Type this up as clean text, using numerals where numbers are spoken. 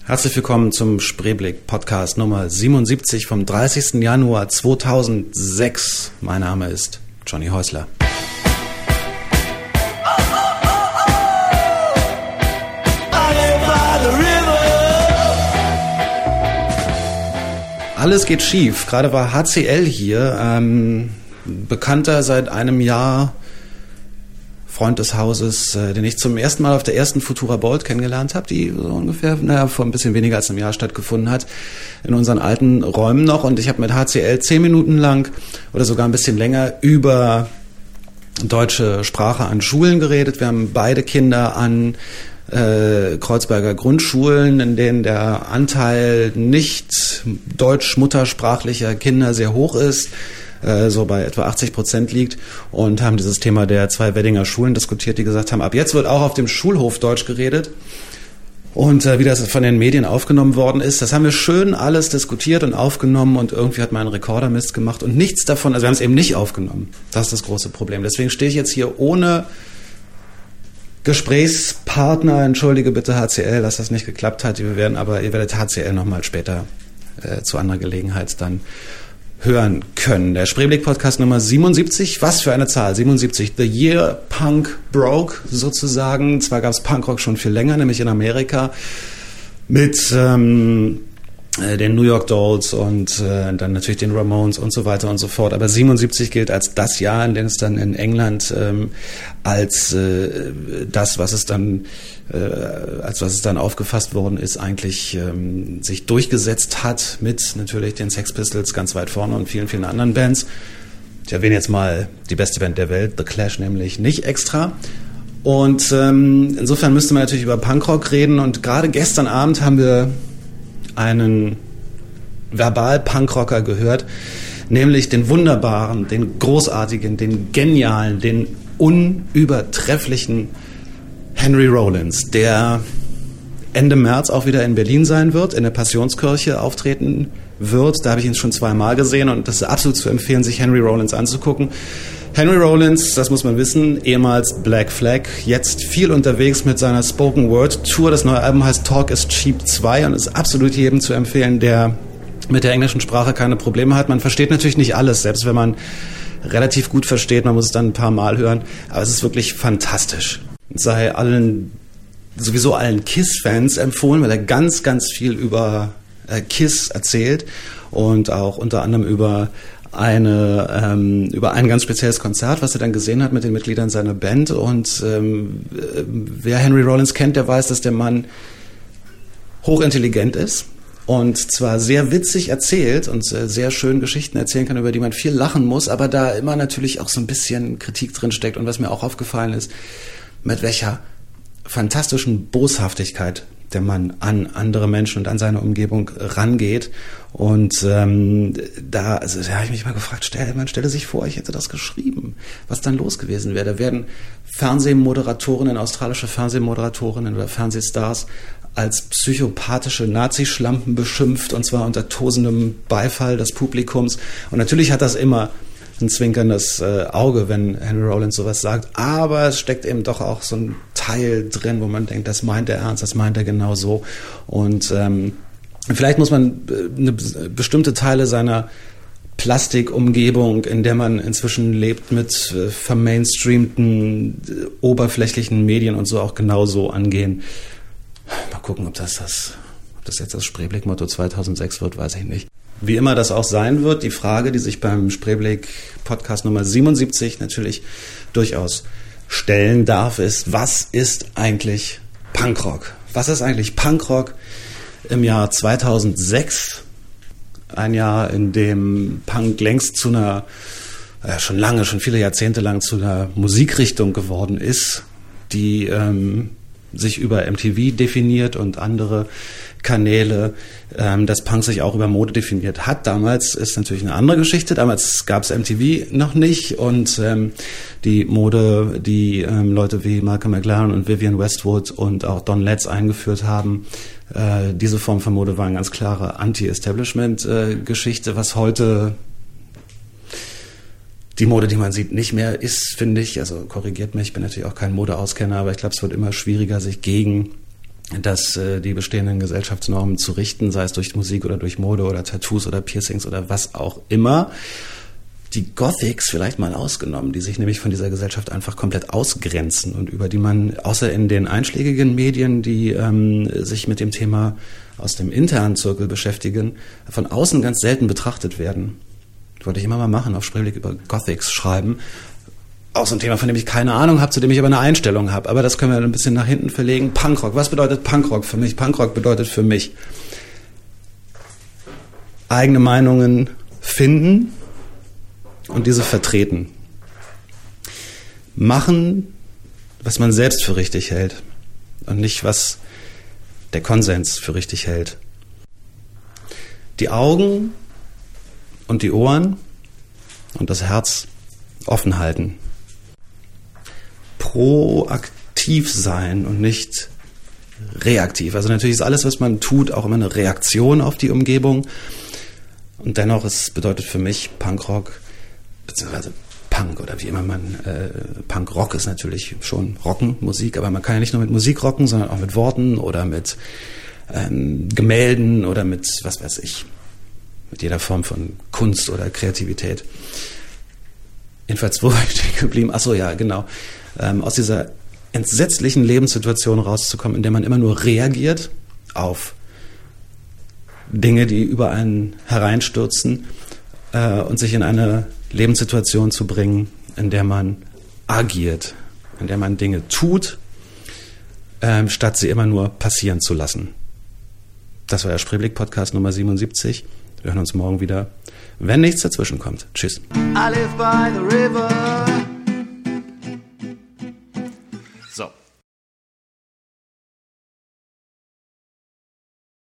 Herzlich willkommen zum Spreeblick Podcast Nummer 77 vom 30. Januar 2006. Mein Name ist Johnny Häusler. Alles geht schief. Gerade war HCL hier, Bekannter seit einem Jahr, Freund des Hauses, den ich zum ersten Mal auf der ersten Futura Bold kennengelernt habe, die so ungefähr vor ein bisschen weniger als einem Jahr stattgefunden hat, in unseren alten Räumen noch. Und ich habe mit HCL 10 Minuten lang oder sogar ein bisschen länger über deutsche Sprache an Schulen geredet. Wir haben beide Kinder an Kreuzberger Grundschulen, in denen der Anteil nicht deutsch-muttersprachlicher Kinder sehr hoch ist, so bei etwa 80% liegt, und haben dieses Thema der 2 Weddinger Schulen diskutiert, die gesagt haben, ab jetzt wird auch auf dem Schulhof Deutsch geredet. Und wie das von den Medien aufgenommen worden ist, das haben wir schön alles diskutiert und aufgenommen, und irgendwie hat mein Rekorder Mist gemacht und nichts davon, also wir haben es eben nicht aufgenommen. Das ist das große Problem. Deswegen stehe ich jetzt hier ohne Gesprächspartner. Entschuldige bitte HCL, dass das nicht geklappt hat. Ihr werdet HCL nochmal später zu anderer Gelegenheit dann hören können. Der Spreeblick-Podcast Nummer 77. Was für eine Zahl? 77. The Year Punk Broke, sozusagen. Zwar gab es Punkrock schon viel länger, nämlich in Amerika, mit den New York Dolls und dann natürlich den Ramones und so weiter und so fort. Aber 77 gilt als das Jahr, in dem es dann in England als das, was es dann aufgefasst worden ist, eigentlich sich durchgesetzt hat, mit natürlich den Sex Pistols ganz weit vorne und vielen, vielen anderen Bands. Ich erwähne jetzt mal die beste Band der Welt, The Clash nämlich nicht extra. Und insofern müsste man natürlich über Punkrock reden, und gerade gestern Abend haben wir einen Verbal-Punkrocker gehört, nämlich den wunderbaren, den großartigen, den genialen, den unübertrefflichen Henry Rollins, der Ende März auch wieder in Berlin sein wird, in der Passionskirche auftreten wird. Da habe ich ihn schon 2-mal gesehen, und das ist absolut zu empfehlen, sich Henry Rollins anzugucken. Henry Rollins, das muss man wissen, ehemals Black Flag, jetzt viel unterwegs mit seiner Spoken Word Tour. Das neue Album heißt Talk is Cheap 2 und ist absolut jedem zu empfehlen, der mit der englischen Sprache keine Probleme hat. Man versteht natürlich nicht alles, selbst wenn man relativ gut versteht. Man muss es dann ein paar Mal hören, aber es ist wirklich fantastisch. Es sei sowieso allen Kiss-Fans empfohlen, weil er ganz, ganz viel über Kiss erzählt und auch unter anderem über ein ganz spezielles Konzert, was er dann gesehen hat mit den Mitgliedern seiner Band. Und wer Henry Rollins kennt, der weiß, dass der Mann hochintelligent ist und zwar sehr witzig erzählt und sehr schön Geschichten erzählen kann, über die man viel lachen muss, aber da immer natürlich auch so ein bisschen Kritik drin steckt. Und was mir auch aufgefallen ist, mit welcher fantastischen Boshaftigkeit der Mann an andere Menschen und an seine Umgebung rangeht. Und da habe ich mich mal gefragt, stelle sich vor, ich hätte das geschrieben, was dann los gewesen wäre. Da werden australische Fernsehmoderatorinnen oder Fernsehstars als psychopathische Nazischlampen beschimpft, und zwar unter tosendem Beifall des Publikums. Und natürlich hat das immer ein zwinkerndes Auge, wenn Henry Rollins sowas sagt, aber es steckt eben doch auch so ein Teil drin, wo man denkt, das meint er ernst, das meint er genau so. Und vielleicht muss man bestimmte Teile seiner Plastikumgebung, in der man inzwischen lebt, mit vermainstreamten, oberflächlichen Medien und so auch genauso angehen. Mal gucken, ob das jetzt das Spreeblick-Motto 2006 wird, weiß ich nicht. Wie immer das auch sein wird, die Frage, die sich beim Spreeblick-Podcast Nummer 77 natürlich durchaus stellen darf, ist, was ist eigentlich Punkrock? Was ist eigentlich Punkrock im Jahr 2006? Ein Jahr, in dem Punk längst zu einer, schon viele Jahrzehnte lang zu einer Musikrichtung geworden ist, die sich über MTV definiert und andere Kanäle, dass Punk sich auch über Mode definiert hat. Damals ist natürlich eine andere Geschichte. Damals gab es MTV noch nicht, und die Mode, die Leute wie Malcolm McLaren und Vivienne Westwood und auch Don Letts eingeführt haben, diese Form von Mode war eine ganz klare Anti-Establishment-Geschichte, was heute die Mode, die man sieht, nicht mehr ist, finde ich. Also korrigiert mich, ich bin natürlich auch kein Modeauskenner, aber ich glaube, es wird immer schwieriger, sich gegen die bestehenden Gesellschaftsnormen zu richten, sei es durch Musik oder durch Mode oder Tattoos oder Piercings oder was auch immer. Die Gothics vielleicht mal ausgenommen, die sich nämlich von dieser Gesellschaft einfach komplett ausgrenzen und über die man, außer in den einschlägigen Medien, die sich mit dem Thema aus dem internen Zirkel beschäftigen, von außen ganz selten betrachtet werden. Das wollte ich immer mal machen, auf Spreeblick über Gothics schreiben. Auch so ein Thema, von dem ich keine Ahnung habe, zu dem ich aber eine Einstellung habe. Aber das können wir ein bisschen nach hinten verlegen. Punkrock, was bedeutet Punkrock für mich? Punkrock bedeutet für mich eigene Meinungen finden und diese vertreten. Machen, was man selbst für richtig hält und nicht, was der Konsens für richtig hält. Die Augen und die Ohren und das Herz offen halten. Proaktiv sein und nicht reaktiv. Also natürlich ist alles, was man tut, auch immer eine Reaktion auf die Umgebung. Und dennoch, es bedeutet für mich Punkrock, beziehungsweise Punk oder wie immer man, Punkrock ist natürlich schon Rocken, Musik, aber man kann ja nicht nur mit Musik rocken, sondern auch mit Worten oder mit Gemälden oder mit, was weiß ich, mit jeder Form von Kunst oder Kreativität. Jedenfalls, wo war ich stehen geblieben? Ach so, ja, genau. Aus dieser entsetzlichen Lebenssituation rauszukommen, in der man immer nur reagiert auf Dinge, die über einen hereinstürzen, und sich in eine Lebenssituation zu bringen, in der man agiert, in der man Dinge tut, statt sie immer nur passieren zu lassen. Das war der Spreeblick-Podcast Nummer 77. Wir hören uns morgen wieder, wenn nichts dazwischen kommt. Tschüss. I live by the river.